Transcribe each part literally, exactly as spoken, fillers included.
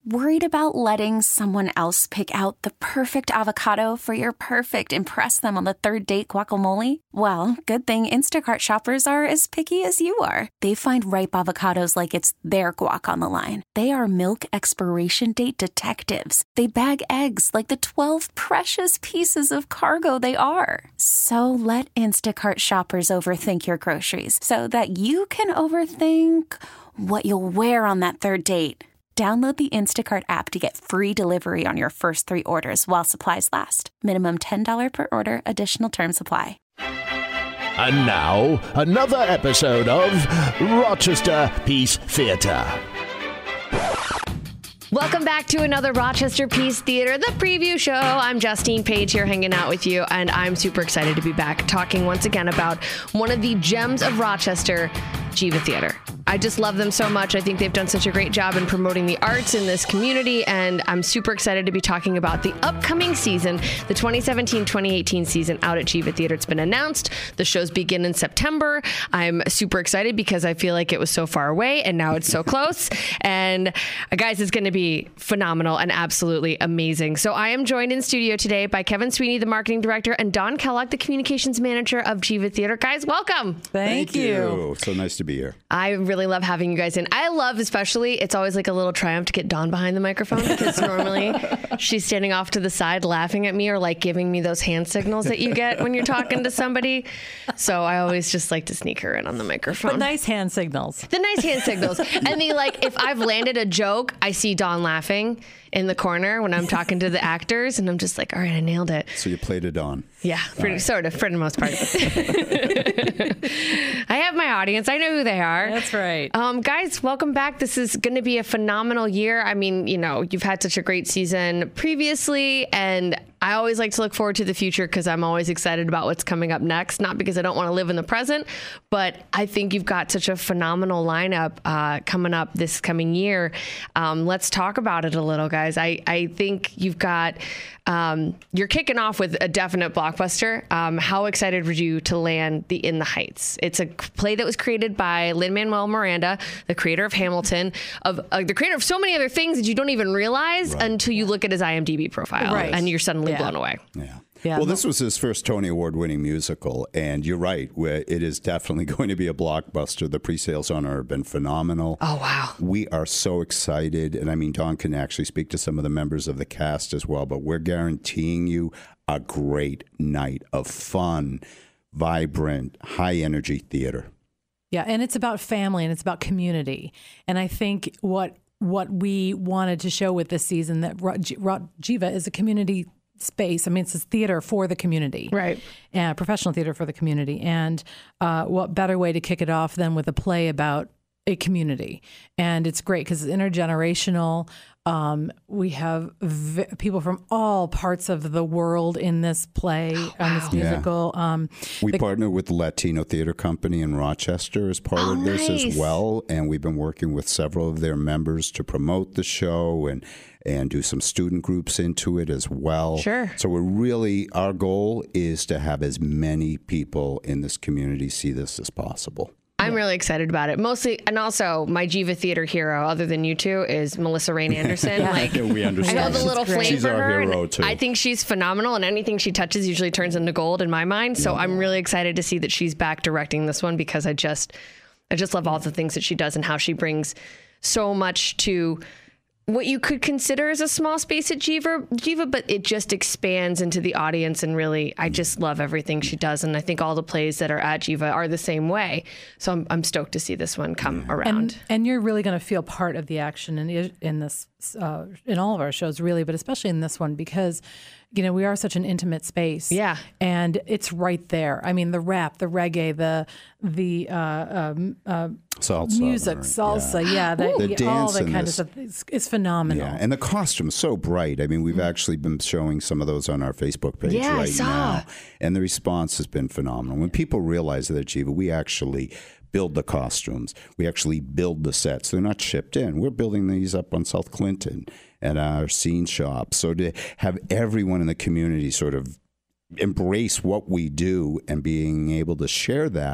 Worried about letting someone else pick out the perfect avocado for your perfect impress them on the third date guacamole? Well, good thing Instacart shoppers are as picky as you are. They find ripe avocados like it's their guac on the line. They are milk expiration date detectives. They bag eggs like the twelve precious pieces of cargo they are. So let Instacart shoppers overthink your groceries so that you can overthink what you'll wear on that third date. Download the Instacart app to get free delivery on your first three orders while supplies last. Minimum ten dollars per order. Additional terms apply. And now, another episode of Rochester Peace Theatre. Welcome back to another Rochester Peace Theatre, the preview show. I'm Justine Page here hanging out with you, and I'm super excited to be back talking once again about one of the gems of Rochester, Geva Theater. I just love them so much. I think they've done such a great job in promoting the arts in this community, and I'm super excited to be talking about the upcoming season, the twenty seventeen twenty eighteen season out at Geva Theater. It's been announced. The shows begin in September. I'm super excited because I feel like it was so far away, and now it's so close. And uh, guys, it's going to be phenomenal and absolutely amazing. So I am joined in studio today by Kevin Sweeney, the marketing director, and Dawn Kellogg, the communications manager of Geva Theater. Guys, welcome. Thank, Thank you. you. So nice to be here. I really love having you guys in. I love, especially, it's always like a little triumph to get Dawn behind the microphone because normally she's standing off to the side laughing at me or like giving me those hand signals that you get when you're talking to somebody. So I always just like to sneak her in on the microphone. But nice hand signals. The nice hand signals. And the like, if I've landed a joke, I see Dawn laughing in the corner when I'm talking to the actors, and I'm just like, all right, I nailed it. So you played it on. Yeah, pretty, right. sort of, for the most part. I have my audience. I know who they are. That's right. Um, guys, welcome back. This is going to be a phenomenal year. I mean, you know, you've had such a great season previously, and I always like to look forward to the future because I'm always excited about what's coming up next. Not because I don't want to live in the present, but I think you've got such a phenomenal lineup uh, coming up this coming year. Um, let's talk about it a little, guys. I, I think you've got, um, you're kicking off with a definite blockbuster. Um, how excited were you to land the In the Heights? It's a play that was created by Lin-Manuel Miranda, the creator of Hamilton, of uh, the creator of so many other things that you don't even realize right. until you look at his I M D B profile, right. and you're suddenly yeah. blown away. Yeah. Yeah, well, this was his first Tony Award-winning musical, and you're right. It is definitely going to be a blockbuster. The pre-sales on it have been phenomenal. Oh, wow. We are so excited, and I mean, Dawn can actually speak to some of the members of the cast as well, but we're guaranteeing you a great night of fun, vibrant, high-energy theater. Yeah, and it's about family, and it's about community. And I think what what we wanted to show with this season, that Geva is a community space. I mean, it's a theater for the community, right? And professional theater for the community. And uh, what better way to kick it off than with a play about a community? And it's great because it's intergenerational. Um, we have v- people from all parts of the world in this play, oh, wow. on this musical. Yeah. Um, we the, partner with the Latino Theater Company in Rochester as part oh, of this nice. as well. And we've been working with several of their members to promote the show and and do some student groups into it as well. Sure. So we're really, our goal is to have as many people in this community see this as possible. I'm really excited about it. Mostly, and also my Geva Theater hero, other than you two, is Melissa Rain Anderson. yeah. Like, we understand. I know the little flame She's for our her. hero too. I think she's phenomenal, and anything she touches usually turns into gold in my mind. So yeah. I'm really excited to see that she's back directing this one because I just, I just love all the things that she does and how she brings so much to what you could consider as a small space at Geva, Geva, but it just expands into the audience. And really, I just love everything she does. And I think all the plays that are at Geva are the same way. So I'm, I'm stoked to see this one come around. And, and you're really going to feel part of the action in, in this, uh, in all of our shows, really, but especially in this one, because, you know, we are such an intimate space. Yeah. And it's right there. I mean, the rap, the reggae, the, the, uh, um, uh, salsa, music, right? salsa, yeah, yeah the, the yeah, dance all that in kind this, of stuff. It's, it's phenomenal. Yeah, and the costume's so bright. I mean, we've mm-hmm. actually been showing some of those on our Facebook page yeah, right I saw. now, and the response has been phenomenal. When people realize that at Geva, we actually build the costumes, we actually build the sets. They're not shipped in. We're building these up on South Clinton at our scene shop. So to have everyone in the community sort of embrace what we do and being able to share that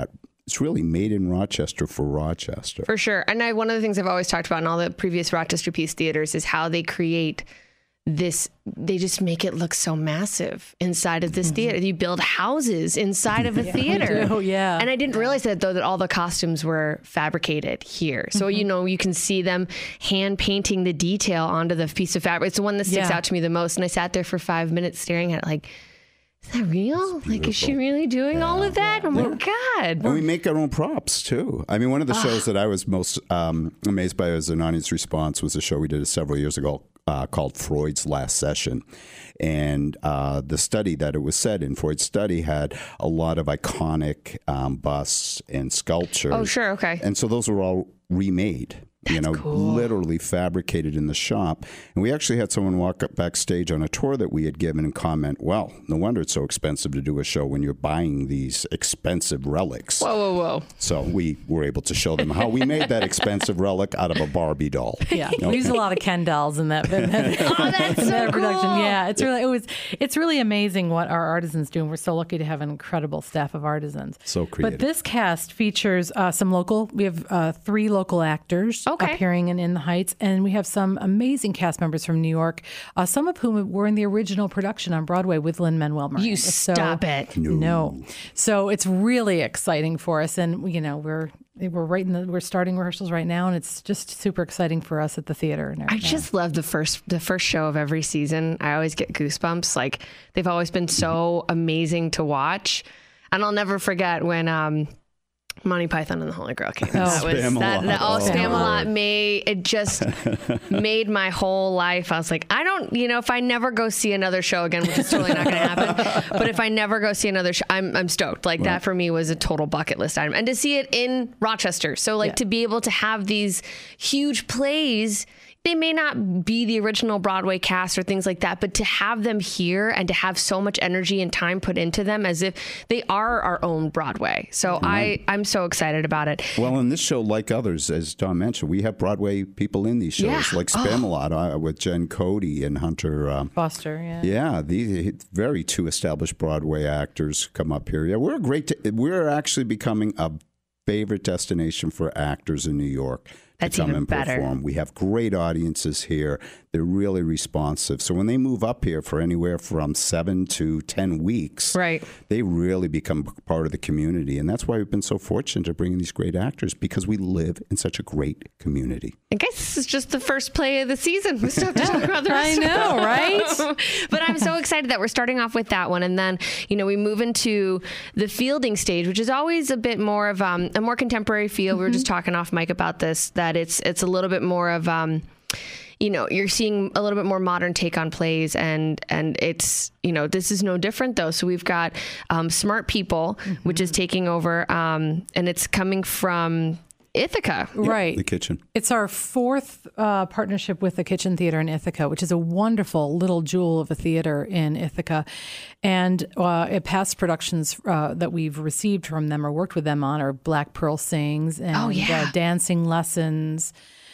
it's really made in Rochester for Rochester. For sure. And I, one of the things I've always talked about in all the previous Rochester Peace Theaters is how they create this, they just make it look so massive inside of this mm-hmm. theater. You build houses inside of a yeah, theater. Oh, yeah. And I didn't realize that, though, that all the costumes were fabricated here. So, mm-hmm. you know, you can see them hand painting the detail onto the piece of fabric. It's the one that sticks yeah. out to me the most. And I sat there for five minutes staring at it like, is that real? Like, is she really doing yeah, all of that? Yeah. Oh, my God. And we make our own props, too. I mean, one of the shows that I was most um, amazed by as an audience response was a show we did several years ago uh, called Freud's Last Session. And uh, the study that it was said in, Freud's study, had a lot of iconic um, busts and sculptures. Oh, sure. Okay. And so those were all remade. That's you know, cool. literally fabricated in the shop. And we actually had someone walk up backstage on a tour that we had given and comment, well, no wonder it's so expensive to do a show when you're buying these expensive relics. Whoa, whoa, whoa. So we were able to show them how we made that expensive relic out of a Barbie doll. Yeah, you know? We use a lot of Ken dolls in that, in that, oh, that's in so that cool. production. Yeah, it's really, it was, it's really amazing what our artisans do. And we're so lucky to have an incredible staff of artisans. So creative. But this cast features uh, some local, we have uh, three local actors okay. appearing in In the Heights, and we have some amazing cast members from New York, uh, some of whom were in the original production on Broadway with Lin-Manuel Miranda. You so, stop it. No. no. So it's really exciting for us, and you know, we're we're right in the, we're starting rehearsals right now, and it's just super exciting for us at the theater. I just love the first the first show of every season. I always get goosebumps. Like, they've always been so amazing to watch, and I'll never forget when um Monty Python and the Holy Grail came. Oh. That was Spamalot. that, that oh, Oh. Spamalot made it just made my whole life. I was like, I don't, you know, if I never go see another show again, which is totally not going to happen, but if I never go see another show, I'm I'm stoked. Like, right. that for me was a total bucket list item, and to see it in Rochester. So like yeah. to be able to have these huge plays. They may not be the original Broadway cast or things like that, but to have them here and to have so much energy and time put into them as if they are our own Broadway. So mm-hmm. I, I'm so excited about it. Well, in this show, like others, as Don mentioned, we have Broadway people in these shows, yeah. like Spamalot oh. uh, with Jen Cody and Hunter um, Foster. Yeah, yeah, these very two established Broadway actors come up here. Yeah, we're a great. T- we're actually becoming a favorite destination for actors in New York. That's to come even and better. Perform. We have great audiences here. They're really responsive. So when they move up here for anywhere from seven to ten weeks, right. they really become part of the community. And that's why we've been so fortunate to bring in these great actors, because we live in such a great community. I guess this is just the first play of the season. We still have to talk about the rest. I know, right? But I'm so excited that we're starting off with that one. And then, you know, we move into the fielding stage, which is always a bit more of um, a more contemporary feel. Mm-hmm. We were just talking off mic about this, that it's it's a little bit more of... Um, you know, you're seeing a little bit more modern take on plays, and and it's, you know, this is no different though. So we've got um, Smart People, mm-hmm. which is taking over, um, and it's coming from Ithaca. Right. The Kitchen. It's our fourth uh, partnership with the Kitchen Theater in Ithaca, which is a wonderful little jewel of a theater in Ithaca. And uh, past productions uh, that we've received from them or worked with them on are Black Pearl Sings and oh, yeah. uh, Dancing Lessons.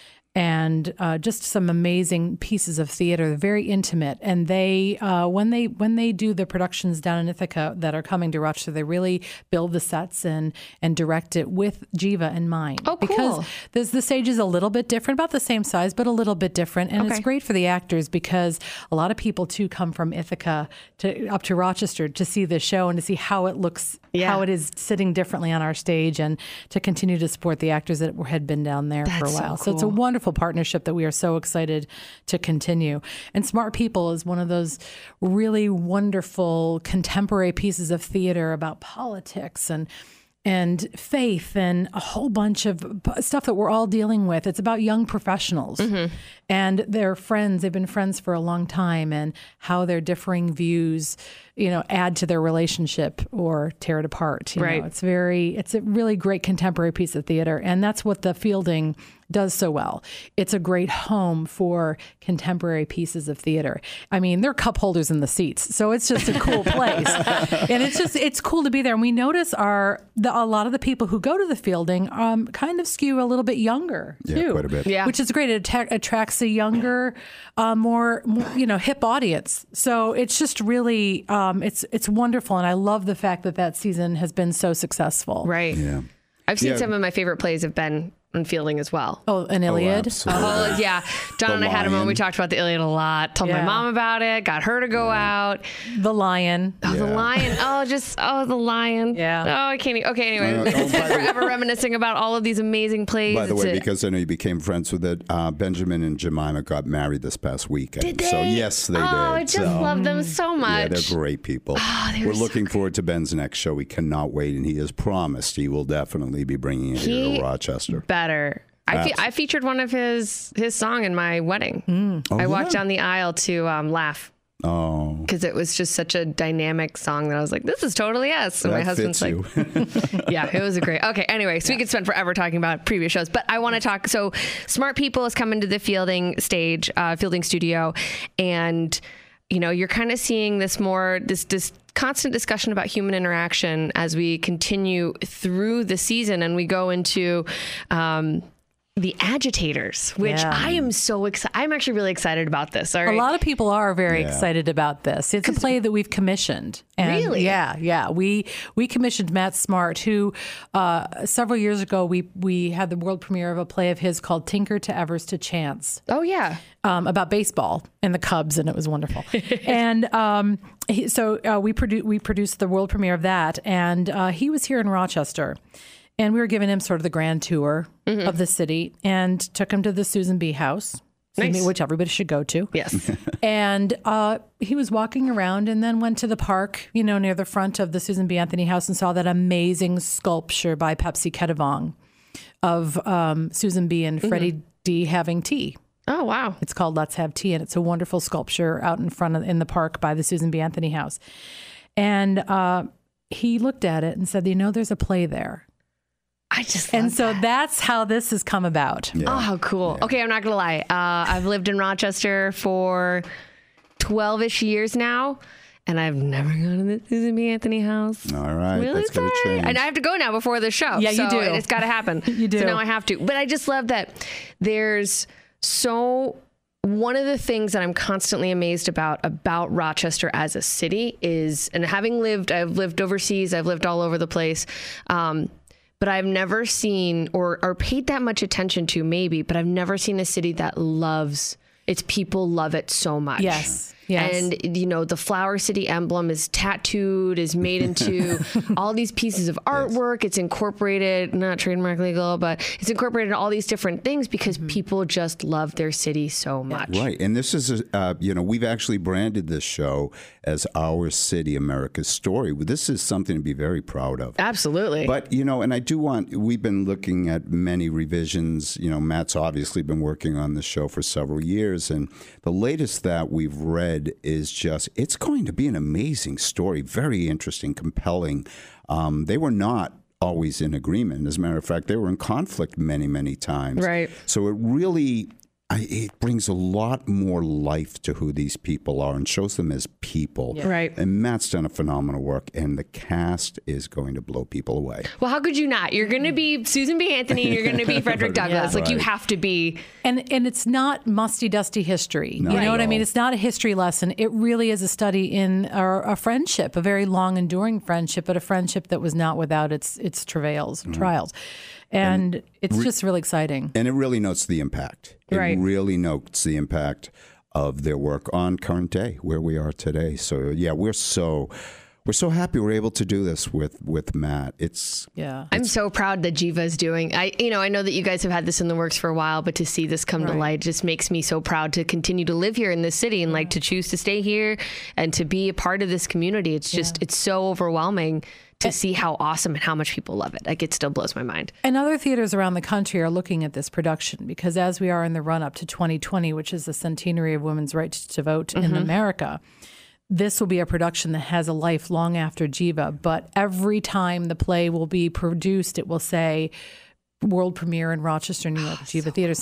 And uh, just some amazing pieces of theater, very intimate. And they, uh, when they when they do the productions down in Ithaca that are coming to Rochester, they really build the sets and and direct it with Jiva in mind. Oh, cool. Because there's, the stage is a little bit different, about the same size, but a little bit different. And okay. it's great for the actors, because a lot of people, too, come from Ithaca to up to Rochester to see this show and to see how it looks, yeah. how it is sitting differently on our stage, and to continue to support the actors that had been down there That's for a while. So, cool. So it's a wonderful partnership that we are so excited to continue. And Smart People is one of those really wonderful contemporary pieces of theater about politics and and faith and a whole bunch of stuff that we're all dealing with. It's about young professionals mm-hmm. and their friends. They've been friends for a long time, and how their differing views, you know, add to their relationship or tear it apart. You right. know, it's very, it's a really great contemporary piece of theater. And that's what the Fielding does so well. It's a great home for contemporary pieces of theater. I mean, they're cup holders in the seats, so it's just a cool place. And it's just, it's cool to be there. And we notice our, the, a lot of the people who go to the Fielding um, kind of skew a little bit younger, too. Yeah, quite a bit. Yeah. Which is great. It atta- attracts a younger, uh, more, more, you know, hip audience. So it's just really, um, it's it's wonderful. And I love the fact that that season has been so successful. Right. Yeah. I've seen Yeah. some of my favorite plays have been on Fielding as well. Oh, an Iliad. absolutely. Oh, yeah. John The and I had him on. Lion. We talked about the Iliad a lot. Told my Yeah. mom about it. Got her to go out. The Lion. Oh, the Yeah. lion. Oh, just, oh, the lion. Yeah. Oh, I can't. e- Okay, anyway. Uh, It's oh, just by the way- forever reminiscing about all of these amazing plays. By the It's way, a- because I know you became friends with it, uh, Benjamin and Jemima got married this past weekend. Did they? So yes, they oh, did. I just so, love them so yeah, much. they're great people. they We're were so looking forward to Ben's next show. We cannot wait, and he has promised he will definitely be bringing it here He- to Rochester. Better. I, fe- Abs- I featured one of his his song in my wedding. Oh, I walked yeah? down the aisle to um, laugh Oh, because it was just such a dynamic song that I was like, this is totally us. And that my husband's fits like, you. yeah, it was a great. Okay, anyway, so we could spend forever talking about previous shows, but I want to talk. So, Smart People is coming to the Fielding stage, uh, Fielding studio, and you know, you're kind of seeing this more this this constant discussion about human interaction as we continue through the season, and we go into. Um, The Agitators, which Yeah. I am so excited. I'm actually really excited about this. All right. A lot of people are very Yeah. excited about this. It's a play that we've commissioned. And Really? Yeah, yeah. We we commissioned Matt Smart, who uh, several years ago we we had the world premiere of a play of his called Tinker to Evers to Chance. Oh yeah. Um, about baseball and the Cubs, and it was wonderful. and um, he, so uh, we produ- we produced the world premiere of that, and uh, he was here in Rochester, and we were giving him sort of the grand tour Mm-hmm. of the city, and took him to the Susan B. House, Nice. which everybody should go to. Yes. And uh, he was walking around, and then went to the park, you know, near the front of the Susan B. Anthony House, and saw that amazing sculpture by Pepsi Ketavong of um, Susan B. and Freddie D. having tea. Oh wow. It's called Let's Have Tea, and it's a wonderful sculpture out in front of in the park by the Susan B. Anthony House. And uh, he looked at it and said, "You know, there's a play there." I just And love so that's how this has come about. Yeah. Oh, how cool. Okay, I'm not going to lie. Uh, I've lived in Rochester for twelve-ish years now, and I've never gone to the Susan B. Anthony House. All right, Really that's going to sorry. change. And I have to go now before the show. Yeah, you so do. It's got to happen. You do. So now I have to. But I just love that there's so... One of the things that I'm constantly amazed about about Rochester as a city is, and having lived, I've lived overseas, I've lived all over the place, um, but I've never seen or, or paid that much attention to maybe, but I've never seen a city that loves, its people love it so much. Yes. Yes. And, you know, the Flower City emblem is tattooed, is made into all these pieces of artwork. It's incorporated, not trademark legal, but it's incorporated in all these different things because Mm-hmm. people just love their city so much. Right. And this is, a, uh, you know, we've actually branded this show as Our City, America's Story. This is something to be very proud of. Absolutely. But, you know, and I do want, we've been looking at many revisions. You know, Matt's obviously been working on this show for several years. And the latest that we've read is just, it's going to be an amazing story, very interesting, compelling. Um, they were not always in agreement. As a matter of fact, they were in conflict many, many times. Right. So it really, I, it brings a lot more life to who these people are and shows them as people. Yeah. Right. And Matt's done a phenomenal work, and the cast is going to blow people away. Well, how could you not? You're going to be Susan B. Anthony. You're going to be Frederick Douglass. Yeah. Like, you Right. have to be. And and it's not musty dusty history. Not you know at what I mean? all. It's not a history lesson. It really is a study in a, a friendship, a very long enduring friendship, but a friendship that was not without its its travails and trials. And, it's just really exciting. And it really notes the impact. It Right. really notes the impact of their work on current day, where we are today. So yeah, we're so we're so happy we're able to do this with with Matt. It's Yeah. I'm so proud that Jiva is doing. I, you know, I know that you guys have had this in the works for a while, but to see this come to Right. light just makes me so proud to continue to live here in this city and like to choose to stay here and to be a part of this community. It's just, it's so overwhelming to see how awesome and how much people love it. Like, it still blows my mind. And other theaters around the country are looking at this production because as we are in the run up to twenty twenty, which is the centenary of women's right to vote in America, this will be a production that has a life long after Jiva. But every time the play will be produced, it will say world premiere in Rochester, New York, Jiva Theater Center.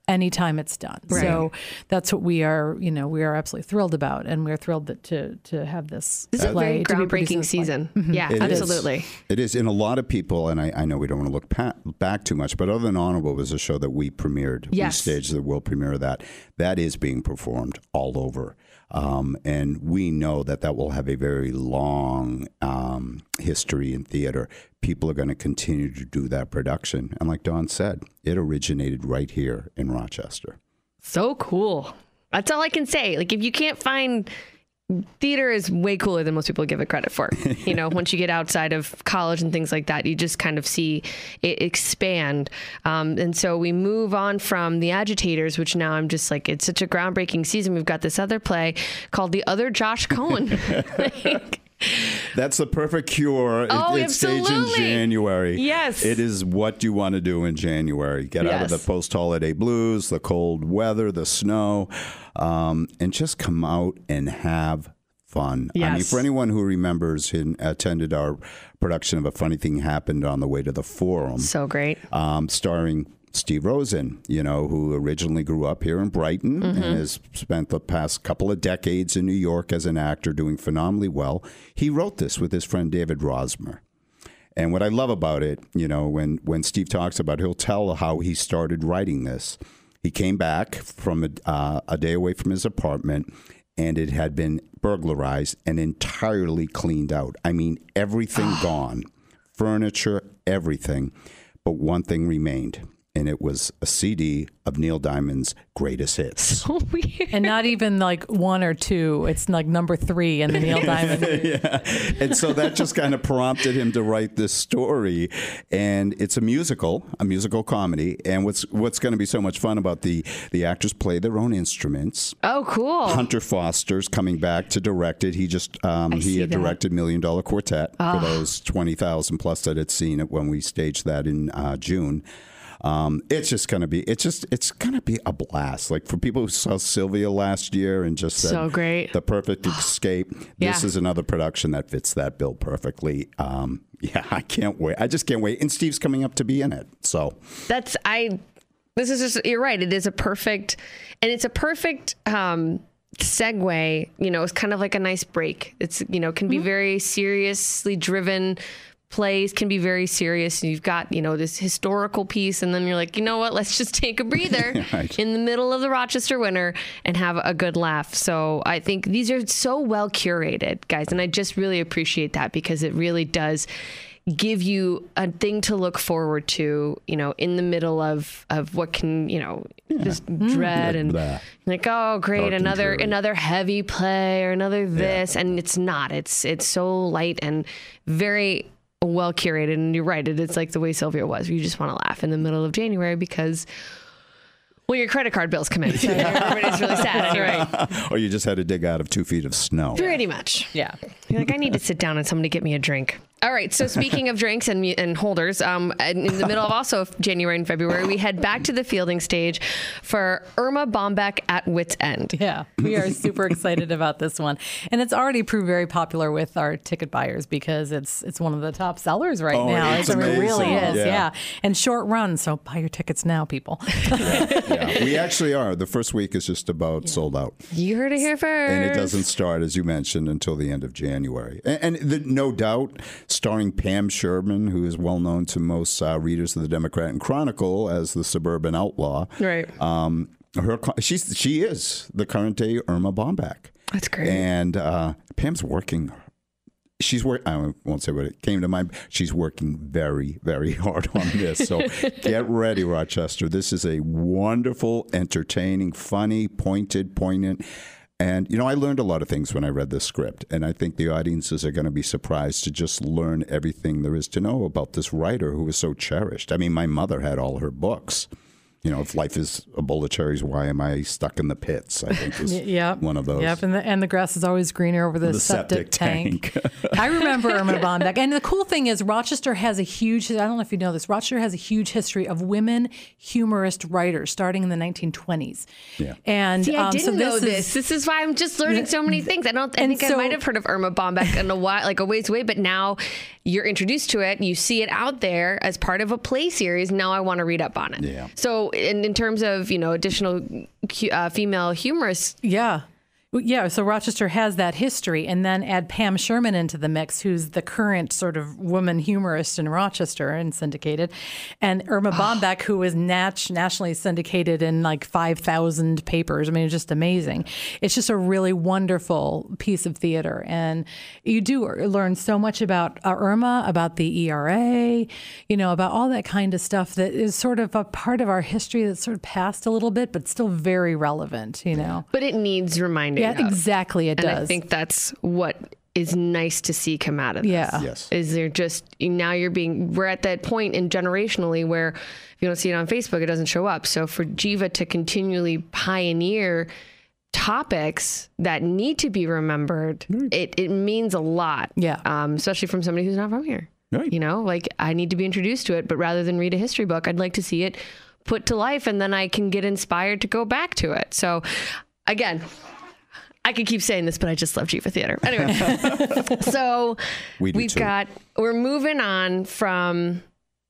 anytime it's done. Right. So that's what we are, you know, we are absolutely thrilled about. And we're thrilled that to to have this This is a play, very to be produced in groundbreaking this play. season. Mm-hmm. Yeah, It is. absolutely. It is. And a lot of people, and I, I know we don't want to look pa- back too much, but Other Than Honorable was a show that we premiered. Yes. We staged the world premiere of that. That is being performed all over. Um, and we know that that will have a very long um, history in theater. People are going to continue to do that production. And like Dawn said, it originated right here in Rochester. So cool. That's all I can say. Like, if you can't find theater is way cooler than most people give it credit for. You know, once you get outside of college and things like that, you just kind of see it expand. Um, and so we move on from The Agitators, which now I'm just like, it's such a groundbreaking season. We've got this other play called The Other Josh Cohen. Like, that's the perfect cure. Oh, it, it's staged in absolutely. January. Yes. It is what you want to do in January. Get out of Yes. the post-holiday blues, the cold weather, the snow, um, and just come out and have fun. I mean, Yes. for anyone who remembers and attended our production of A Funny Thing Happened on the way to the Forum, so great. um, starring Steve Rosen, you know, who originally grew up here in Brighton Mm-hmm. and has spent the past couple of decades in New York as an actor, doing phenomenally well. He wrote this with his friend David Rosmer. And what I love about it, you know, when, when Steve talks about it, he'll tell how he started writing this. He came back from a, uh, a day away from his apartment, and it had been burglarized and entirely cleaned out. I mean, everything gone, furniture, everything. But one thing remained, and it was a C D of Neil Diamond's greatest hits. So weird. And not even like one or two. It's like number three in the Neil Diamond. Yeah. And so that just kind of prompted him to write this story. And it's a musical, a musical comedy. And what's what's going to be so much fun about the the actors play their own instruments. Oh, cool. Hunter Foster's coming back to direct it. He just um, I he see had that. directed Million Dollar Quartet for those twenty thousand plus that had seen it when we staged that in uh, June. Um, it's just gonna be it's just it's gonna be a blast. Like for people who saw Sylvia last year and just said So great. The Perfect Escape. This Yeah. is another production that fits that bill perfectly. Um, yeah, I can't wait. I just can't wait. And Steve's coming up to be in it. So That's I. This is just you're right. It is a perfect, and it's a perfect um, segue. You know, it's kind of like a nice break. It's you know can be very seriously driven. Plays can be very serious, and you've got you know this historical piece, and then you're like, you know what? Let's just take a breather Right. in the middle of the Rochester winter and have a good laugh. So I think these are so well curated, guys, and I just really appreciate that because it really does give you a thing to look forward to, you know, in the middle of, of what can, you know, just dread and Blah. like, oh, great, Dark and another dreary. another heavy play or another this, and it's not. It's it's so light and very well curated. And you're right, it is like the way Sylvia was. You just want to laugh in the middle of January because. Well, your credit card bills come in. So everybody's really sad anyway. or you just had to dig out of two feet of snow. Pretty much. Yeah. You're like, I need to sit down and somebody get me a drink. All right. So speaking of drinks and and holders, um, in the middle of also January and February, we head back to the fielding stage for Irma Bombeck at Wits End. Yeah, we are super excited about this one, and it's already proved very popular with our ticket buyers because it's it's one of the top sellers right Oh, now. it's I mean, it really amazing. is, Yeah. yeah. And short run, so buy your tickets now, people. Yeah, we actually are. The first week is just about sold out. You heard it here first. And it doesn't start, as you mentioned, until the end of January. And, and the, no doubt, starring Pam Sherman, who is well known to most uh, readers of the Democrat and Chronicle as the suburban outlaw. Right. Um, her she's she is the current day Irma Bombeck. That's great. And uh, Pam's working. She's work. I won't say what it came to mind. She's working very, very hard on this. So get ready, Rochester. This is a wonderful, entertaining, funny, pointed, poignant. And, you know, I learned a lot of things when I read this script. And I think the audiences are going to be surprised to just learn everything there is to know about this writer who is so cherished. I mean, my mother had all her books. You know, if life is a bowl of cherries, why am I stuck in the pits? I think is Yep. one of those. Yep, and the, and the grass is always greener over the, The septic tank. I remember Irma Bombeck. And the cool thing is Rochester has a huge, I don't know if you know this, Rochester has a huge history of women humorist writers starting in the nineteen twenties. Yeah. And See, I um, didn't so know this this. is- This is why I'm just learning so many things. I don't. I And think I so- might have heard of Irma Bombeck in a while, like a ways away, but now you're introduced to it, you see it out there as part of a play series. Now I want to read up on it. Yeah. So in, in terms of, you know, additional uh, female humorists. Yeah. Yeah, so Rochester has that history, and then add Pam Sherman into the mix, who's the current sort of woman humorist in Rochester and syndicated, and Irma Bombeck, who is nat- nationally syndicated in like five thousand papers. I mean, it's just amazing. It's just a really wonderful piece of theater, and you do learn so much about uh, Irma, about the E R A, you know, about all that kind of stuff that is sort of a part of our history that's sort of passed a little bit, but still very relevant, you know. But it needs reminding. Yeah, exactly. It and does. I think that's what is nice to see come out of this. Yeah. Yes. Is there just, now you're being, we're at that point in generationally where if you don't see it on Facebook, it doesn't show up. So for Jiva to continually pioneer topics that need to be remembered, it, it means a lot. Yeah. Um, especially from somebody who's not from here. Right. You know, like I need to be introduced to it, but rather than read a history book, I'd like to see it put to life, and then I can get inspired to go back to it. So again, I could keep saying this, but I just love Jiva Theater. Anyway, so We do we've too. got, we're moving on from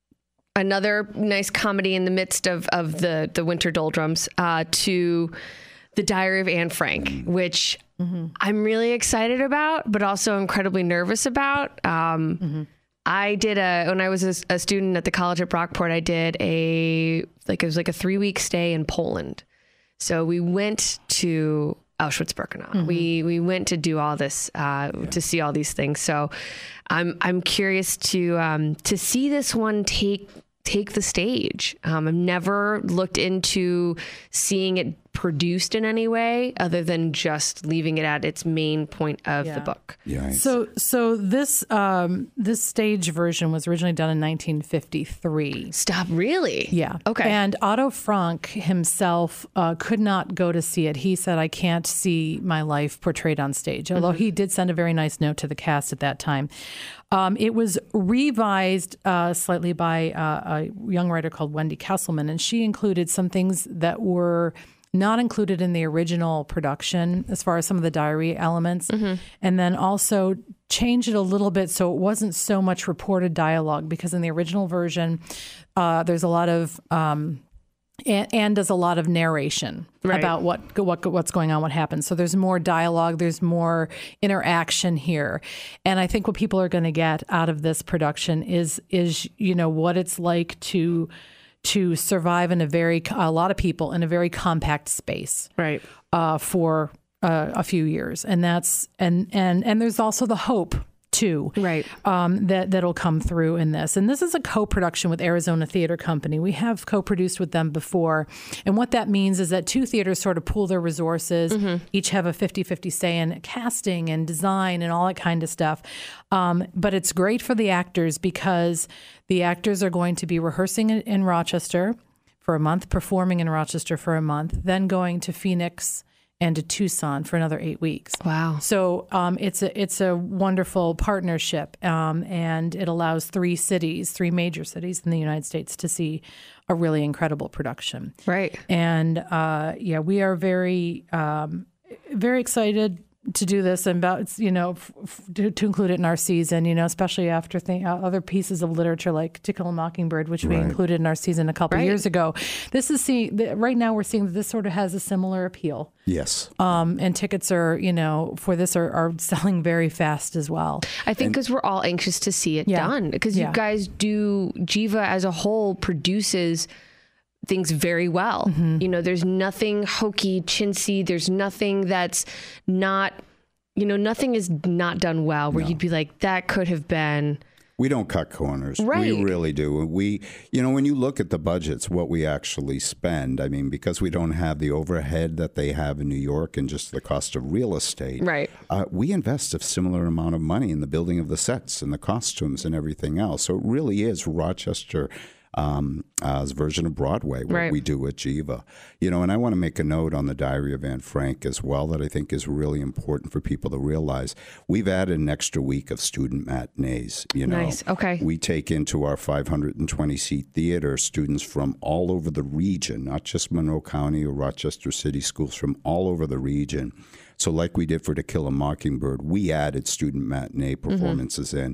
another nice comedy in the midst of, of the, the winter doldrums uh, to The Diary of Anne Frank, which mm-hmm. I'm really excited about, but also incredibly nervous about. Um, mm-hmm. I did a, when I was a, a student at the college at Brockport, I did a, like, it was like a three week stay in Poland. So we went to Auschwitz-Birkenau. Mm-hmm. We we went to do all this, uh, yeah. to see all these things. So I'm I'm curious to um, to see this one take take the stage. Um, I've never looked into seeing it produced in any way other than just leaving it at its main point of Yeah. the book. Yeah. So, so this um, this stage version was originally done in nineteen fifty-three. Stop, really? Yeah. Okay. And Otto Frank himself uh, could not go to see it. He said, "I can't see my life portrayed on stage." Although mm-hmm. he did send a very nice note to the cast at that time. Um, it was revised uh, slightly by uh, a young writer called Wendy Kesselman, and she included some things that were not included in the original production as far as some of the diary elements, mm-hmm. and then also changed it a little bit so it wasn't so much reported dialogue, because in the original version, uh, there's a lot of... Um, And, and does a lot of narration right. about what what what's going on, what happens. So there's more dialogue, there's more interaction here, and I think what people are going to get out of this production is is you know what it's like to to survive in a very a lot of people in a very compact space, Right. uh, for uh, a few years, and that's and and and there's also the hope too, Right. Um, that that'll come through in this. And this is a co-production with Arizona Theater Company. We have co-produced with them before, and what that means is that two theaters sort of pool their resources, mm-hmm. each have a fifty-fifty say in casting and design and all that kind of stuff. Um, but it's great for the actors because the actors are going to be rehearsing in, in Rochester for a month, performing in Rochester for a month, then going to Phoenix and to Tucson for another eight weeks. Wow. So um, it's a it's a wonderful partnership, um, and it allows three cities, three major cities in the United States to see a really incredible production. Right. And uh, yeah, we are very um, very excited to do this and about, you know, f- f- to, to include it in our season, you know, especially after th- uh, other pieces of literature like To Kill a Mockingbird, which we Right. included in our season a couple Right. years ago. This is see the, right now we're seeing that this sort of has a similar appeal. Yes. Um, and tickets are, you know, for this are, are selling very fast as well. I think because we're all anxious to see it Yeah. done. Because Yeah. you guys do, Jiva as a whole produces things very well. Mm-hmm. You know, there's nothing hokey, chintzy. There's nothing that's not, you know, nothing is not done well where No. you'd be like, that could have been. We don't cut corners. Right. We really do. We, you know, when you look at the budgets, what we actually spend, I mean, because we don't have the overhead that they have in New York and just the cost of real estate, Right. uh, we invest a similar amount of money in the building of the sets and the costumes and everything else. So it really is Rochester um, uh, version of Broadway, what Right. we do at Jiva. You know, and I want to make a note on the Diary of Anne Frank as well that I think is really important for people to realize. We've added an extra week of student matinees. You know, Nice. Okay. we take into our five hundred twenty seat theater students from all over the region, not just Monroe County or Rochester City schools, from all over the region. So like we did for To Kill a Mockingbird, we added student matinee performances mm-hmm. in.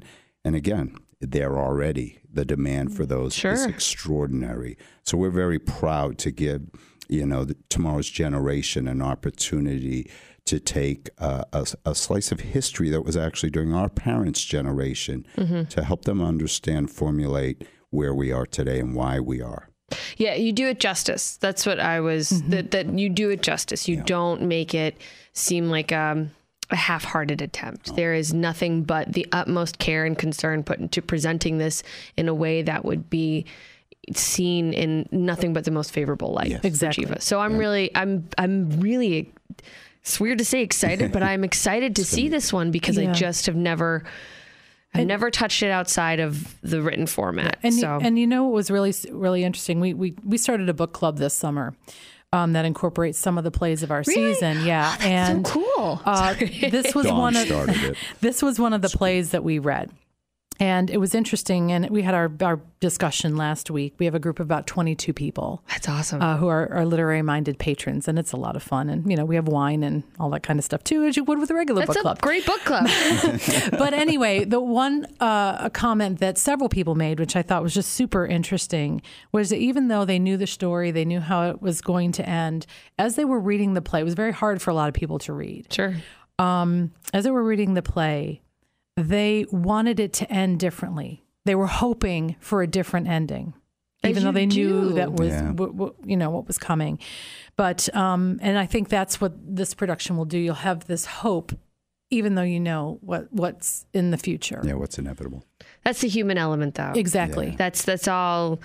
And again, they're already, the demand for those Sure. is extraordinary. So we're very proud to give, you know, the, tomorrow's generation an opportunity to take uh, a, a slice of history that was actually during our parents' generation Mm-hmm. to help them understand, formulate where we are today and why we are. Yeah, you do it justice. That's what I was, that, that you do it justice. You Yeah. don't make it seem like um, a half-hearted attempt. There is nothing but the utmost care and concern put into presenting this in a way that would be seen in nothing but the most favorable light. Yes. for Exactly. Jiva. So I'm really, I'm, I'm really, it's weird to say excited, but I'm excited to see this one because I Yeah. just have never, I've never touched it outside of the written format. And so and you know what was really really interesting? We we we started a book club this summer um, that incorporates some of the plays of our Really? season. Yeah, and so cool. uh, this was Dawn one of started it. this was one of the plays that we read. And it was interesting. And we had our, our discussion last week. We have a group of about twenty-two people That's awesome. uh, who are, are literary minded patrons. And it's a lot of fun. And, you know, we have wine and all that kind of stuff too, as you would with a regular That's book a club. great book club. But anyway, the one uh, a comment that several people made, which I thought was just super interesting, was that even though they knew the story, they knew how it was going to end, as they were reading the play, it was very hard for a lot of people to read. Sure. Um, as they were reading the play, they wanted it to end differently. They were hoping for a different ending, As even though you they knew do. that was, Yeah. w- w- you know, what was coming. But um, and I think that's what this production will do. You'll have this hope, even though you know what what's in the future. Yeah, what's inevitable. That's the human element, though. Exactly. That's that's all.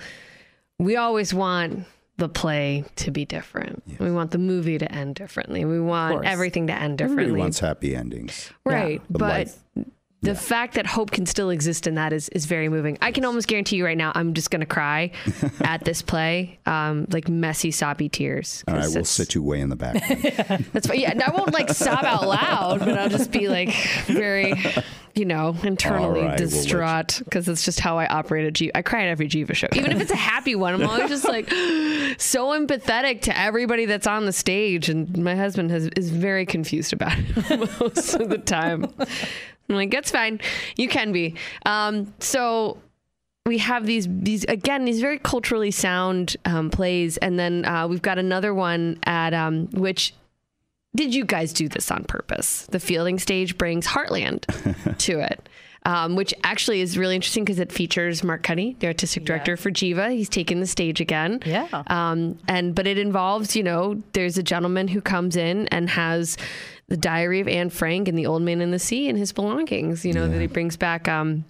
We always want the play to be different. We want the movie to end differently. We want course. everything to end Everybody differently. wants happy endings. Right. But But life- the fact that hope can still exist in that is, is very moving. I can almost guarantee you right now, I'm just going to cry at this play, um, like messy, soppy tears. All 'cause right, we'll it's- sit you way in the back. That's fine. Yeah, and I won't like sob out loud, but I'll just be like very, you know, internally All right, we'll let you- distraught because it's just how I operate at Jiva. I cry at every Jiva show, even if it's a happy one. I'm always just like so empathetic to everybody that's on the stage, and my husband has is very confused about it most of the time. I'm like, that's fine. You can be. Um, so we have these, these again, these very culturally sound um, plays. And then uh, we've got another one at um, which, did you guys do this on purpose? The Fielding Stage brings Heartland to it, um, which actually is really interesting because it features Mark Cuddy, the artistic director for Jiva. He's taken the stage again. Yeah. Um, and but it involves, you know, there's a gentleman who comes in and has the Diary of Anne Frank and the Old Man in the Sea and his belongings, you know, that he brings back um,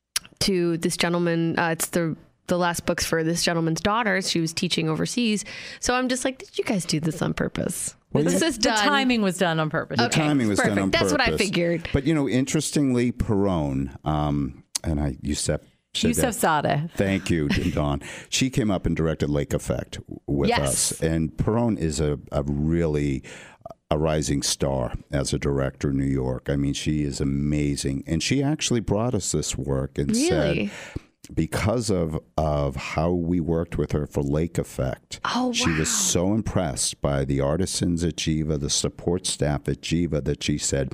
to this gentleman. Uh, it's the the last books for this gentleman's daughter. She was teaching overseas. So I'm just like, did you guys do this on purpose? Well, this yeah. is The done. timing was done on purpose. The Okay, timing was perfect. done on That's purpose. what I figured. But, you know, interestingly, Perone, um, and I, Yusef, said Yusef that- Zadeh. Thank you, Dawn. She came up and directed Lake Effect with Yes. us. And Perone is a, a really a rising star as a director in New York. I mean, she is amazing. And she actually brought us this work and Really? said, because of of how we worked with her for Lake Effect, Oh, she was so impressed by the artisans at Jiva, the support staff at Jiva, that she said,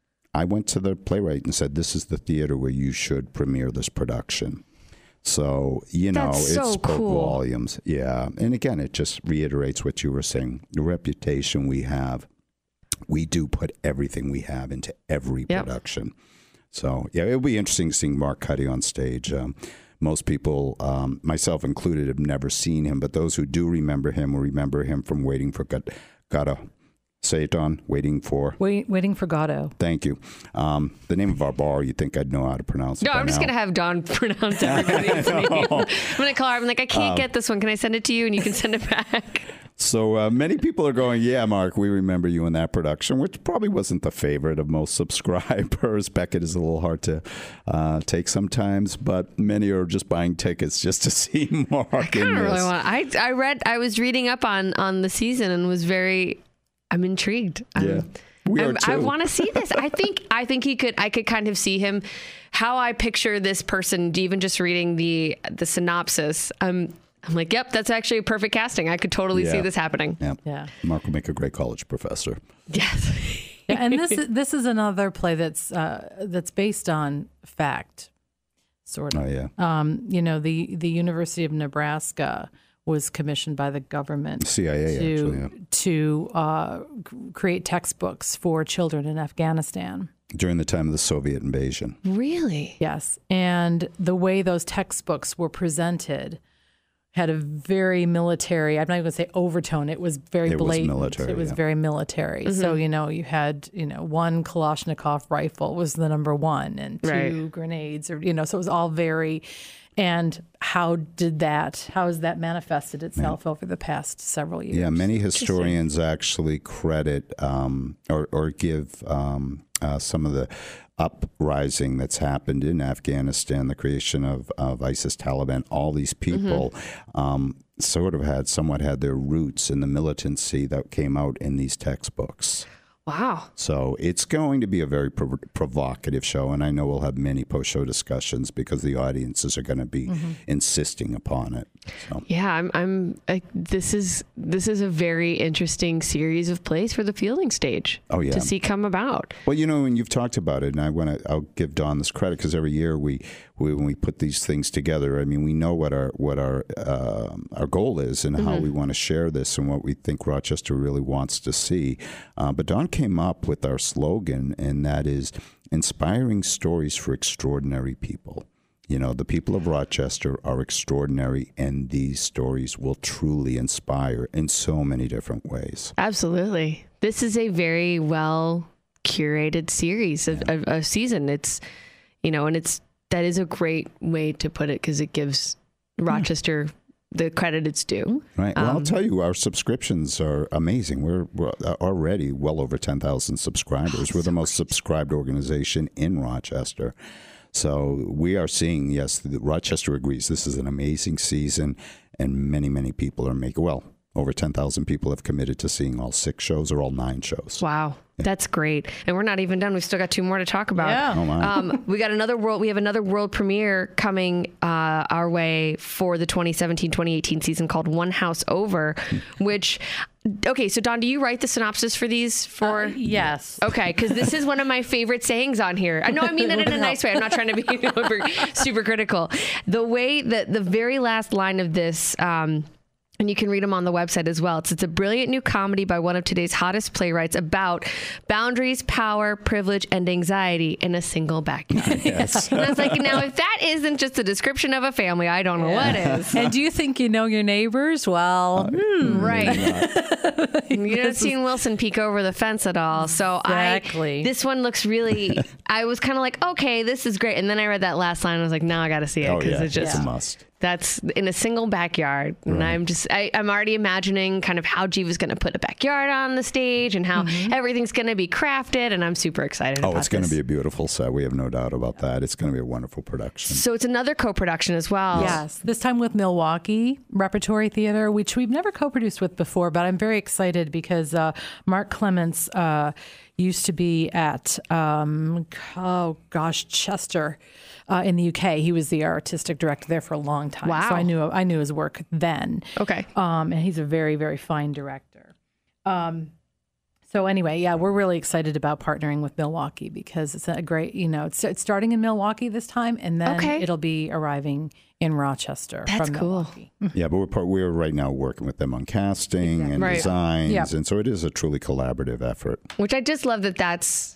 I went to the playwright and said, this is the theater where you should premiere this production. So, you know, That's it so spoke cool. volumes. Yeah. And again, it just reiterates what you were saying. The reputation we have, we do put everything we have into every Yep. production. So, yeah, it'll be interesting seeing Mark Cuddy on stage. Um, most people, um, myself included, have never seen him, but those who do remember him will remember him from Waiting for God- Godot. Say it, Don. Waiting for. Wait, waiting for Godot. Thank you. Um, the name of our bar, you'd think I'd know how to pronounce it. No, by I'm just now. going to have Dawn pronounce everybody's name. I'm going to call her. I'm like, I can't get this one. Can I send it to you and you can send it back? So uh, many people are going, yeah, Mark, we remember you in that production, which probably wasn't the favorite of most subscribers. Beckett is a little hard to uh, take sometimes, but many are just buying tickets just to see Mark I in kind of really this. want. I I read. I was reading up on on the season and was very. I'm intrigued. I'm, Yeah, we are I'm- I too. want to see this. I think. I think he could. I could kind of see him. How I picture this person, even just reading the the synopsis. Um, I'm like, yep, that's actually a perfect casting. I could totally see Yeah. this happening. Yeah. Yeah. Mark will make a great college professor. Yes. Yeah, and this this is another play that's uh, that's based on fact. sort of. Oh, yeah. Um, you know, the, the University of Nebraska was commissioned by the government C I A, to, actually, yeah. to uh, create textbooks for children in Afghanistan. During the time of the Soviet invasion. Really? Yes. And the way those textbooks were presented had a very military, I'm not even going to say overtone, it was very It was blatant. military, it was yeah. very military. Mm-hmm. So, you know, you had, you know, one Kalashnikov rifle was the number one and two Right. grenades, or, you know, so it was all very, and how did that, how has that manifested itself over the past several years? Yeah, many historians actually credit um, or, or give um, uh, some of the uprising that's happened in Afghanistan, the creation of, of ISIS, Taliban, all these people mm-hmm. um, sort of had somewhat had their roots in the militancy that came out in these textbooks. Wow. So it's going to be a very prov- provocative show, and I know we'll have many post-show discussions because the audiences are going to be mm-hmm. insisting upon it. So. Yeah, I'm. I'm. I, this is this is a very interesting series of plays for the Fielding stage. Oh yeah. To see come about. Well, you know, and you've talked about it, and I want to. I'll give Dawn this credit because every year we, we when we put these things together, I mean, we know what our what our uh, our goal is and mm-hmm. how we want to share this and what we think Rochester really wants to see. Uh, but Dawn came up with our slogan, and that is inspiring stories for extraordinary people. You know, the people of Rochester are extraordinary, and these stories will truly inspire in so many different ways. Absolutely. This is a very well curated series of, yeah. of a season. It's, you know, and it's, that is a great way to put it because it gives Rochester yeah. the credit it's due. Right. Well, um, I'll tell you, our subscriptions are amazing. We're, we're already well over ten thousand subscribers. Oh, we're the so most great. subscribed organization in Rochester. So we are seeing, yes, the, Rochester agrees. This is an amazing season, and many, many people are making, well, over ten thousand people have committed to seeing all six shows or all nine shows. Wow. Yeah. That's great. And we're not even done. We've still got two more to talk about. Yeah. Oh, my. Um, we got another world. We have another world premiere coming uh, our way for the twenty seventeen twenty eighteen season called One House Over, which... Okay, so Dawn, do you write the synopsis for these? For uh, yes. Okay, because this is one of my favorite sayings on here. I know I mean that in a nice way. I'm not trying to be super, super critical. The way that the very last line of this, um, and you can read them on the website as well. It's, it's a brilliant new comedy by one of today's hottest playwrights about boundaries, power, privilege, and anxiety in a single backyard. Yes. And I was like, now, if that isn't just a description of a family, I don't know Yeah. what is. And do you think you know your neighbors? Well, Uh, hmm. Right. You haven't seen Wilson peek over the fence at all. So Exactly. I, this one looks really, I was kind of like, okay, this is great. And then I read that last line. I was like, now I got to see it. Oh, Because yeah. it just, It's a must. that's in a single backyard. And I'm just, I, I'm already imagining kind of how Jiva's going to put a backyard on the stage and how Mm-hmm. everything's going to be crafted. And I'm super excited Oh, about it's going to this. be a beautiful set. We have no doubt about that. It's going to be a wonderful production. So it's another co-production as well. Yes, this time with Milwaukee Repertory Theater, which we've never co-produced with before, but I'm very excited because uh, Mark Clements uh, used to be at, um, oh gosh, Chester uh, in the U K. He was the artistic director there for a long time. Wow. So I knew I knew his work then. Okay. Um, and he's a very, very fine director. Um, so anyway, yeah, we're really excited about partnering with Milwaukee because it's a great, you know, it's, it's starting in Milwaukee this time, and then Okay. it'll be arriving in Rochester. That's from cool. Milwaukee. Yeah, but we're part, we're right now working with them on casting and Right. designs, Yep. and so it is a truly collaborative effort. Which I just love that that's,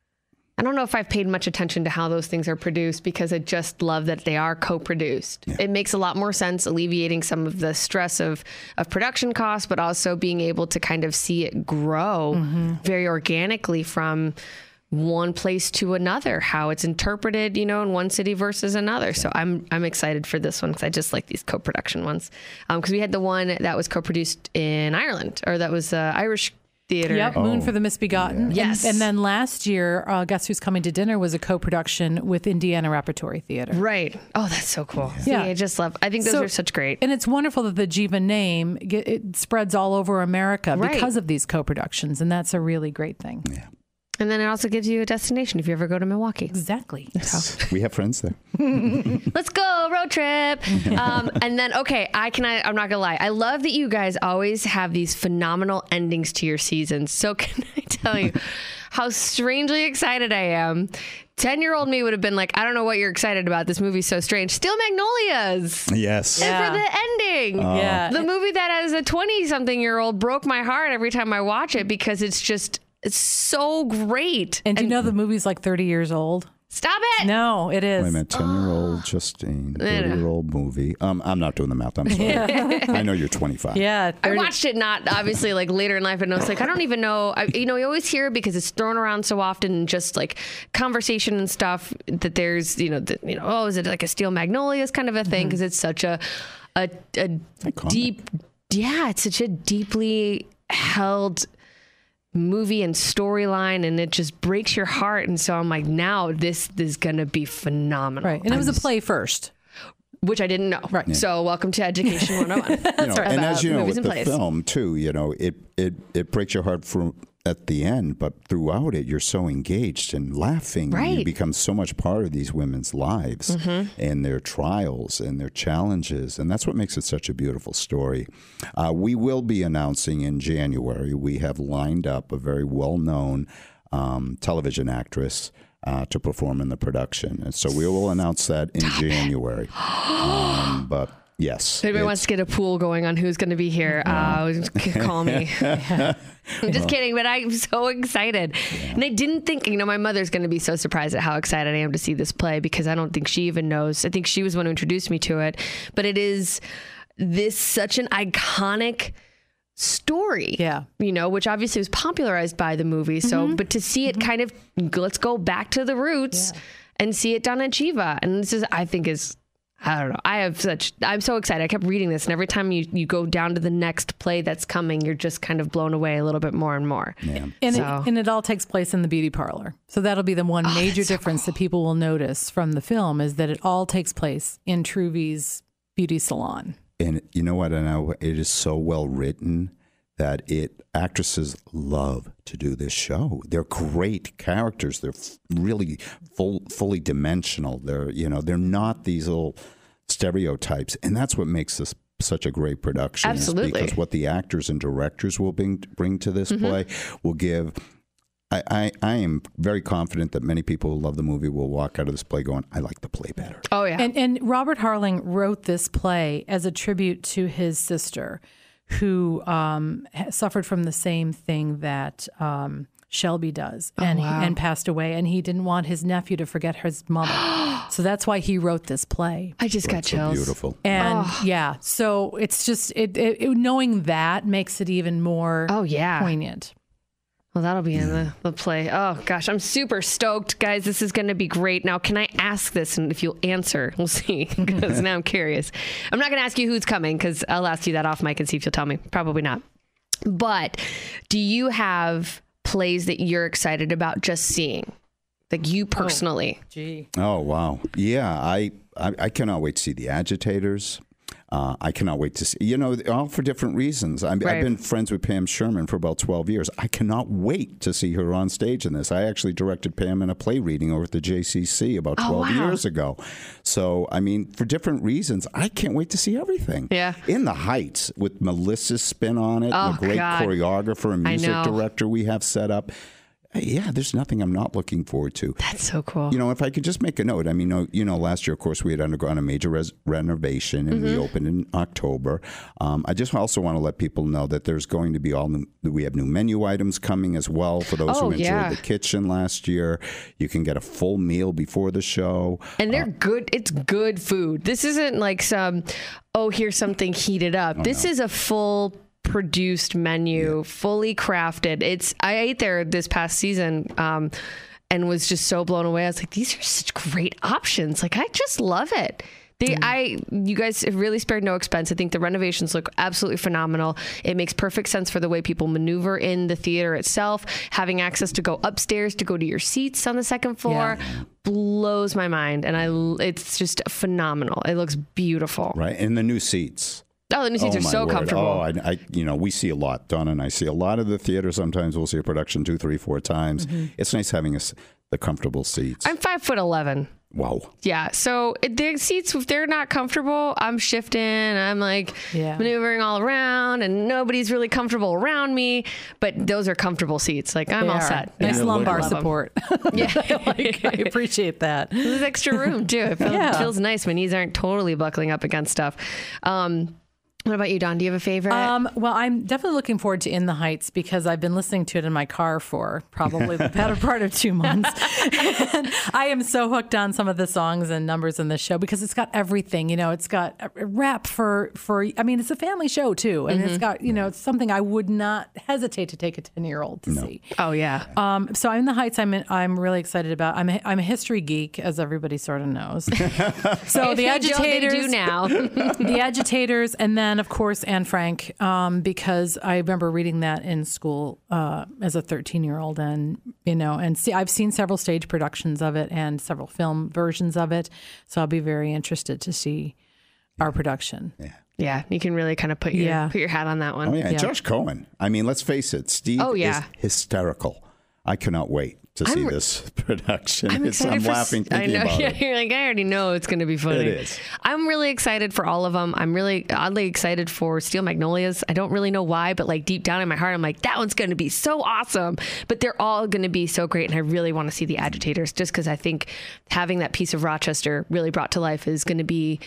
I don't know if I've paid much attention to how those things are produced because I just love that they are co-produced. Yeah. It makes a lot more sense, alleviating some of the stress of, of production costs, but also being able to kind of see it grow Mm-hmm. very organically from one place to another, how it's interpreted, you know, in one city versus another. So I'm I'm excited for this one because I just like these co-production ones. Because um, we had the one that was co-produced in Ireland, or that was uh, Irish Theater. Yep, Moon for the Misbegotten. Yeah. Yes. And, and then last year, uh, Guess Who's Coming to Dinner was a co-production with Indiana Repertory Theater. Right. Oh, that's so cool. See, Yeah. I just love, I think those So- are such great. And it's wonderful that the Jiva name, get, it spreads all over America Right. because of these co-productions. And that's a really great thing. Yeah. And then it also gives you a destination if you ever go to Milwaukee. Exactly. We have friends there. Let's go road trip. Um, and then, okay, I can, I, I'm not gonna lie. I love that you guys always have these phenomenal endings to your seasons. So can I tell you how strangely excited I am ten-year-old me would have been like, I don't know what you're excited about. This movie's so strange. Steel Magnolias. Yes. And Yeah. for the ending. Oh. Yeah. The movie that as a twenty-something-year-old broke my heart every time I watch it because it's just, it's so great. And do you know the movie's like thirty years old? Stop it. No, it is. Wait a minute, ten-year-old Justine, thirty-year-old movie. Um, I'm not doing the math. I'm sorry. I know you're twenty-five. Yeah. I thirty watched it not obviously like later in life, and I was like, I don't even know. I, you know, you always hear it because it's thrown around so often, and just like conversation and stuff. That there's, you know, the, you know, oh, is it like a Steel Magnolias kind of a thing? Because it's such a, a, a deep, yeah, it's such a deeply held movie and storyline, and it just breaks your heart. And so I'm like, now this is gonna be phenomenal. Right. And it was a play first. Which I didn't know. Right. So welcome to Education one oh one. You know, and as you know, movies with and the plays. film too, you know, it it it breaks your heart from at the end, but throughout it, you're so engaged and laughing. And you Right. become so much part of these women's lives Mm-hmm. and their trials and their challenges, and that's what makes it such a beautiful story. Uh, we will be announcing in January. We have lined up a very well-known um, television actress uh, to perform in the production, and so we will announce that in January. um, but. Yes. If anybody it's- wants to get a pool going on who's going to be here, uh, call me. I'm just kidding, but I'm so excited. And I didn't think, you know, my mother's going to be so surprised at how excited I am to see this play because I don't think she even knows. I think she was the one who introduced me to it. But it is this such an iconic story. Yeah. You know, which obviously was popularized by the movie. So, but to see it kind of, let's go back to the roots and see it done at Chiva. And this is, I think is, I don't know. I have such, I'm so excited. I kept reading this, and every time you, you go down to the next play that's coming, you're just kind of blown away a little bit more and more. Yeah. And, So- it, and it all takes place in the beauty parlor. So that'll be the one major difference that people will notice from the film is that it all takes place in Truvy's beauty salon. And you know what? I know it is so well written that it actresses love to do this show. They're great characters. They're f- really full, fully dimensional. They're you know they're not these little stereotypes, and that's what makes this such a great production. is Absolutely. because what the actors and directors will bring bring to this play will give. I, I, I am very confident that many people who love the movie will walk out of this play going, I like the play better. Oh, yeah. And, and Robert Harling wrote this play as a tribute to his sister, who um, ha- suffered from the same thing that um, Shelby does, and wow. and passed away. And he didn't want his nephew to forget his mother, so that's why he wrote this play. I just got It's so chills. beautiful. And yeah, so it's just it, it, it knowing that makes it even more Oh, yeah. poignant. Well, that'll be in the, the play. Oh, gosh. I'm super stoked, guys. This is going to be great. Now, can I ask this? And if you'll answer, we'll see, because now I'm curious. I'm not going to ask you who's coming, because I'll ask you that off mic and see if you'll tell me. Probably not. But do you have plays that you're excited about just seeing? Like you personally? Gee. Oh, wow. Yeah, I, I, I cannot wait to see The Agitators. Uh, I cannot wait to see, you know, all for different reasons. I'm, Right. I've been friends with Pam Sherman for about twelve years. I cannot wait to see her on stage in this. I actually directed Pam in a play reading over at the J C C about twelve wow. years ago. So, I mean, for different reasons, I can't wait to see everything. Yeah. In the Heights with Melissa's spin on it, Oh, and the great God. choreographer and I music know. director we have set up. Yeah, there's nothing I'm not looking forward to. That's so cool. You know, if I could just make a note, I mean, you know, you know last year, of course, we had undergone a major res- renovation and we opened in October. Um, I just also want to let people know that there's going to be all new, we have new menu items coming as well for those Oh, who enjoyed yeah. the kitchen last year. You can get a full meal before the show. And they're good. It's good food. This isn't like some, oh, here's something heated up. this is a full produced menu, fully crafted. It's, I ate there this past season um, and was just so blown away. I was like, these are such great options. Like, I just love it. They, I, you guys have really spared no expense. I think the renovations look absolutely phenomenal. It makes perfect sense for the way people maneuver in the theater itself. Having access to go upstairs to go to your seats on the second floor blows my mind, and I, it's just phenomenal. It looks beautiful. Right. And the new seats. Oh, the new seats oh, are my so word. comfortable. Oh, I, I, you know, we see a lot. Donna and I see a lot of the theater. Sometimes we'll see a production two, three, four times. It's nice having us the comfortable seats. I'm five foot eleven. Wow. Yeah. So it, the seats, if they're not comfortable, I'm shifting. I'm like Yeah. maneuvering all around and nobody's really comfortable around me. But those are comfortable seats. Like I'm They all are. set. Nice Yeah. lumbar Love 'em. support. Yeah. Like, I appreciate that. There's extra room too. It feels, Yeah. feels nice. My knees aren't totally buckling up against stuff. Um, what about you, Dawn? Do you have a favorite? Um, well, I'm definitely looking forward to In the Heights because I've been listening to it in my car for probably the better part of two months. And I am so hooked on some of the songs and numbers in this show because it's got everything. You know, it's got a rap for, for I mean, it's a family show too. And it's got, you know, it's something I would not hesitate to take a ten-year-old to see. oh, yeah. Um, so In the Heights, I'm I'm really excited about. I'm a, I'm a history geek, as everybody sort of knows. So If the you don't, they agitators, do now. the agitators, and then of course Anne Frank, um, because I remember reading that in school uh, as a thirteen-year-old, and you know, and see, I've seen several stage productions of it and several film versions of it, so I'll be very interested to see our production. Yeah. Yeah, you can really kind of put your Yeah. put your hat on that one. Oh, yeah. And Yeah. Josh Cohen. I mean, let's face it. Steve Oh, yeah. is hysterical. I cannot wait to see I'm- this production. I'm It's- excited I'm for, laughing I thinking know, about yeah, it. You're like, I already know it's going to be funny. It is. I'm really excited for all of them. I'm really oddly excited for Steel Magnolias. I don't really know why, but like deep down in my heart, I'm like, that one's going to be so awesome. But they're all going to be so great. And I really want to see the agitators just because I think having that piece of Rochester really brought to life is going to be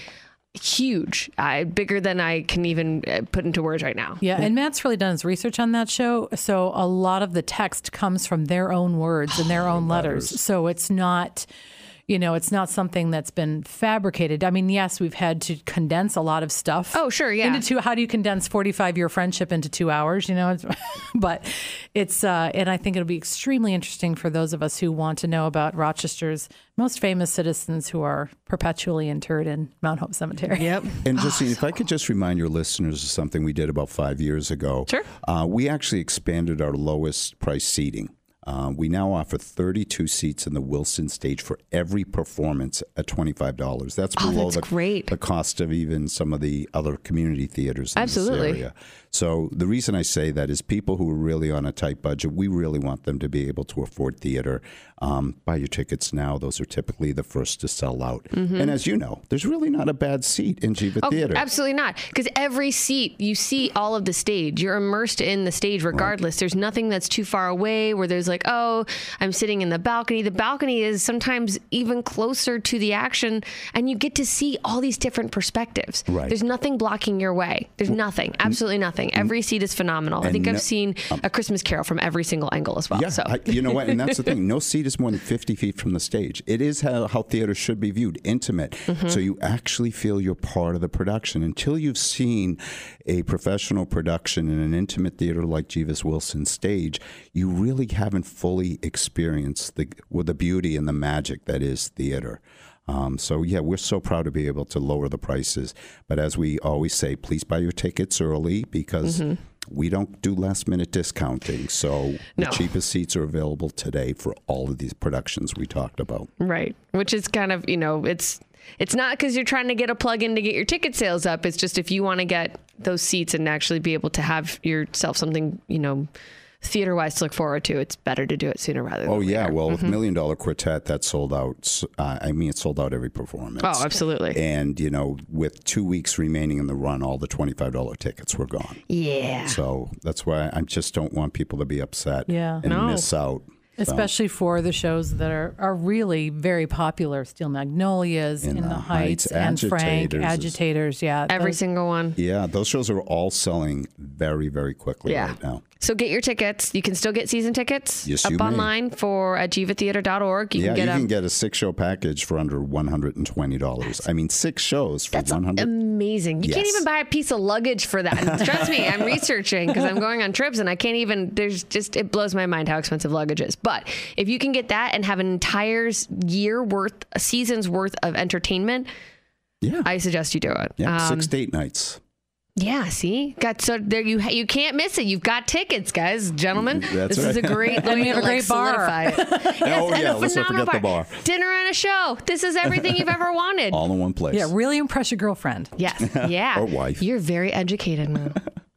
huge, uh, bigger than I can even uh, put into words right now. Yeah, and Matt's really done his research on that show, so a lot of the text comes from their own words and their own letters. So it's not, you know, it's not something that's been fabricated. I mean, yes, we've had to condense a lot of stuff. Oh, sure, yeah. Into two, how do you condense forty-five year friendship into two hours? You know, it's, but it's, uh, and I think it'll be extremely interesting for those of us who want to know about Rochester's most famous citizens who are perpetually interred in Mount Hope Cemetery. Yep. And Justine, if I could just remind your listeners of something we did about five years ago. Sure. Uh, we actually expanded our lowest price seating. Uh, we now offer thirty-two seats in the Wilson stage for every performance at twenty-five dollars. That's Oh, below that's the, great. the cost of even some of the other community theaters in Absolutely. this area. So the reason I say that is people who are really on a tight budget, we really want them to be able to afford theater. Um, buy your tickets now. Those are typically the first to sell out. Mm-hmm. And as you know, there's really not a bad seat in Jiva Oh, Theater. absolutely not. Because every seat, you see all of the stage. You're immersed in the stage regardless. There's nothing that's too far away where there's like, oh, I'm sitting in the balcony. The balcony is sometimes even closer to the action, and you get to see all these different perspectives. Right. There's nothing blocking your way. There's nothing. Absolutely nothing. Every seat is phenomenal. I and think no- I've seen A Christmas Carol from every single angle as well. Yeah, So. I, you know what? And that's the thing. No seat is more than fifty feet from the stage. It is how, how theater should be viewed, intimate. Mm-hmm. So you actually feel you're part of the production. Until you've seen a professional production in an intimate theater like Jeeves Wilson stage, you really haven't fully experienced the, with the beauty and the magic that is theater. Um, so, yeah, we're so proud to be able to lower the prices. But as we always say, please buy your tickets early because Mm-hmm. we don't do last minute discounting. So the No. cheapest seats are available today for all of these productions we talked about. Right. Which is kind of, you know, it's it's not because you're trying to get a plug in to get your ticket sales up. It's just if you want to get those seats and actually be able to have yourself something, you know, theater wise to look forward to, it's better to do it sooner rather than Oh, yeah. later. Well, with Million Dollar Quartet, that sold out. Uh, I mean, it sold out every performance. Oh, absolutely. And, you know, with two weeks remaining in the run, all the twenty-five dollar tickets were gone. Yeah. So that's why I just don't want people to be upset Yeah. and No. miss out. So- Especially for the shows that are, are really very popular. Steel Magnolias, In, the, Heights, Anne Frank, Agitators is- Agitators. Yeah. Every those- single one. Yeah, those shows are all selling very, very quickly Yeah. right now. So get your tickets. You can still get season tickets Yes, up you may. online for at jiva theater dot org. You yeah, can get you a, can get a six-show package for under one hundred twenty dollars. I mean, six shows for That's one hundred dollars. amazing. You can't Yes. even buy a piece of luggage for that. And trust me, I'm researching because I'm going on trips and I can't even, there's just, it blows my mind how expensive luggage is. But if you can get that and have an entire year worth, a season's worth of entertainment, Yeah, I suggest you do it. yeah, Um, six date nights. Yeah, see, got so there you you can't miss it. You've got tickets, guys, gentlemen. That's this is a right. great And way we have to a great like bar. solidify it. Yes, Oh, and yeah, a let's not phenomenal forget the bar. Dinner and a show. This is everything you've ever wanted. All in one place. Yeah, really impress your girlfriend. Yes, yeah. Or wife. You're very educated, man.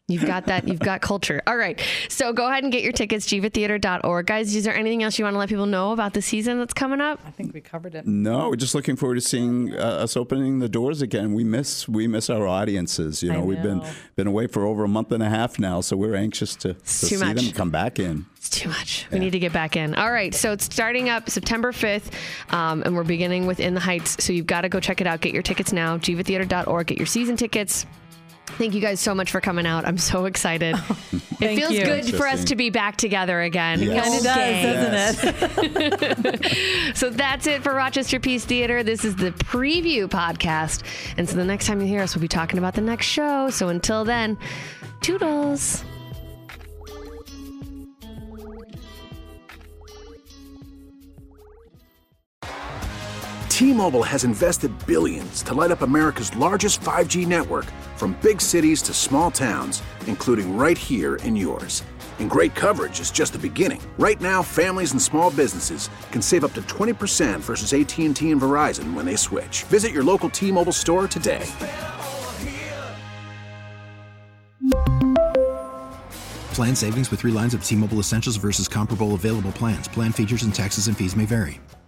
You've got that. You've got culture. All right. So go ahead and get your tickets, jiva theater dot org. Guys, is there anything else you want to let people know about the season that's coming up? I think we covered it. No, we're just looking forward to seeing uh, us opening the doors again. We miss we miss our audiences. You know, I we've been know. been away for over a month and a half now, so we're anxious to, to see much. them come back in. It's too much. We need to get back in. All right. So it's starting up September fifth, um, and we're beginning with In the Heights. So you've got to go check it out. Get your tickets now, jiva theater dot org. Get your season tickets. Thank you guys so much for coming out. I'm so excited. It feels you. good for us to be back together again. Yes. Kind of does, Okay. doesn't it? So that's it for Rochester Peace Theater. This is the preview podcast. And so the next time you hear us, we'll be talking about the next show. So until then, toodles. T-Mobile has invested billions to light up America's largest five G network, from big cities to small towns, including right here in yours. And great coverage is just the beginning. Right now, families and small businesses can save up to twenty percent versus A T and T and Verizon when they switch. Visit your local T-Mobile store today. Plan savings with three lines of T-Mobile Essentials versus comparable available plans. Plan features and taxes and fees may vary.